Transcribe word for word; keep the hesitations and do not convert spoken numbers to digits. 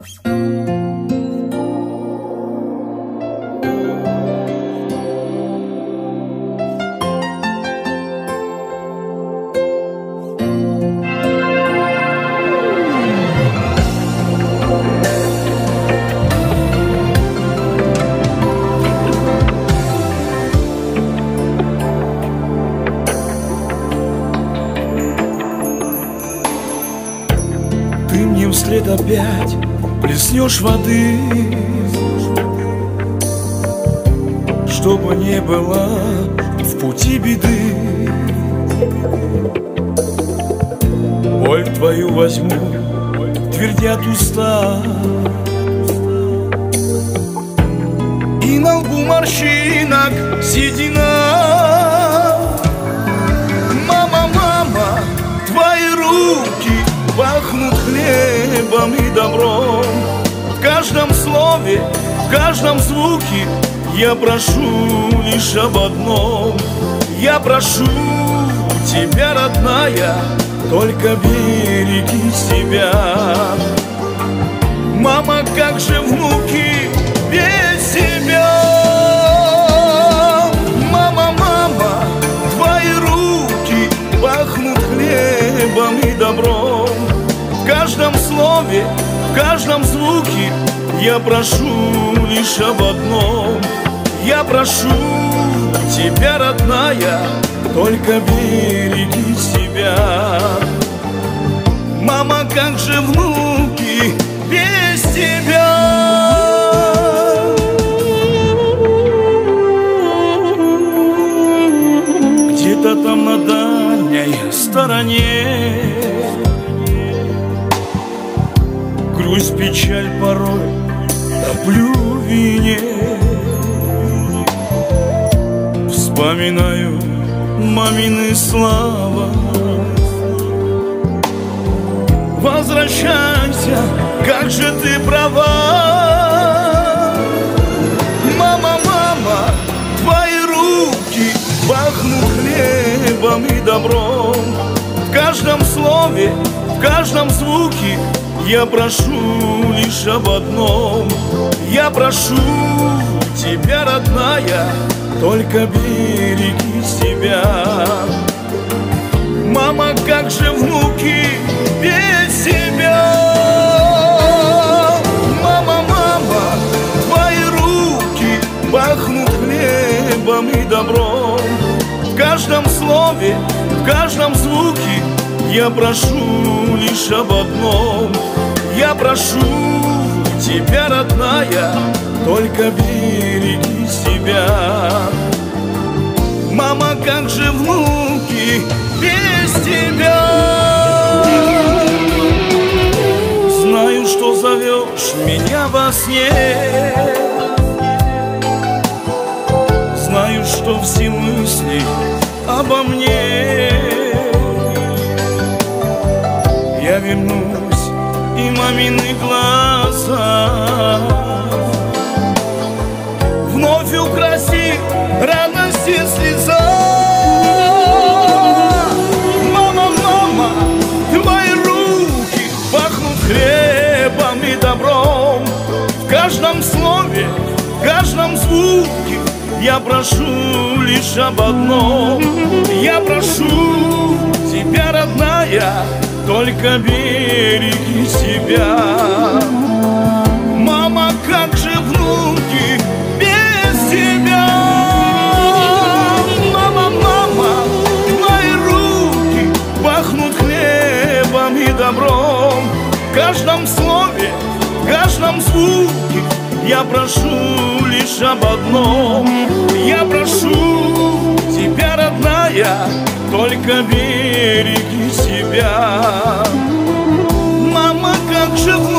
Вслед опять плеснешь воды, чтобы не было в пути беды. Боль твою возьму, твердят уста, и на лбу морщинок седина. Мама, мама, твои руки пахнут хлебом и добром. В каждом слове, в каждом звуке я прошу лишь об одном. Я прошу тебя, родная, только береги себя. Мама, как же внуки без тебя? Мама, мама, твои руки пахнут хлебом и добром. В каждом слове, в каждом звуке я прошу лишь об одном. Я прошу тебя, родная, только береги себя. Мама, как же внуки без тебя? Где-то там на дальней стороне грусть, печаль порой топлю в вине. Вспоминаю мамины слова. Возвращайся, как же ты права. Мама, мама, твои руки пахнут хлебом и добром. В каждом слове, в каждом звуке я прошу лишь об одном. Я прошу тебя, родная, только береги себя. Мама, как же внуки без тебя? Мама, мама, твои руки пахнут хлебом и добром. В каждом слове, в каждом звуке я прошу лишь об одном. Я прошу тебя, родная, только береги себя. Мама, как же внуки без тебя? Знаю, что зовешь меня во сне, знаю, что все мысли обо мне. Я вернусь, и мамины глаза вновь украсит радость и слеза. Мама, мама, твои руки пахнут хлебом и добром. В каждом слове, в каждом звуке я прошу лишь об одном. Я прошу тебя, родная, только береги себя. Мама, как же внуки без тебя? Мама, мама, твои руки пахнут хлебом и добром. В каждом слове, в каждом звуке я прошу лишь об одном. Я прошу тебя, родная, только береги себя. Мама, как же